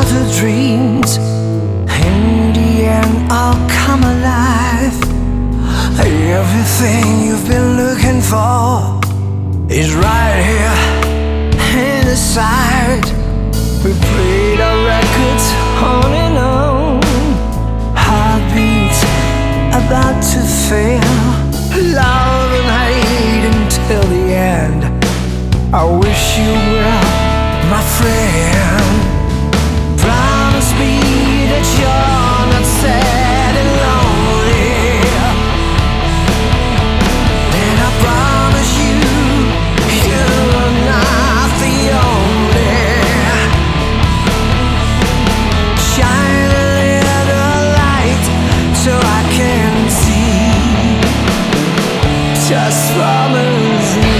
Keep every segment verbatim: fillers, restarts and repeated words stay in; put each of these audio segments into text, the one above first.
childhood dreams in the end all come alive. Everything you've been looking for is right here in the sight. We played our records on and on, heartbeats about to fail, love and hate until the end. I wish you well, my friend. Promise me that you're not sad and lonely, and I promise you you're not the only. Shine a little light so I can see. Just promise me.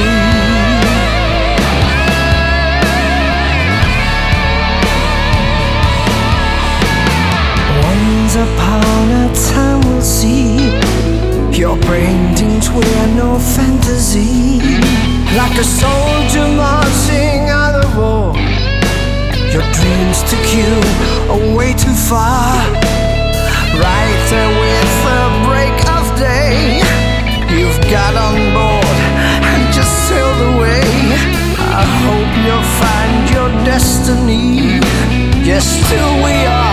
Once upon a time we'll see your paintings were no fantasy. Like a soldier marching out of war, your dreams took you away too far. Right there with the break of day, you've got on board and just sailed away. I hope you'll find your destiny. Yes, still we are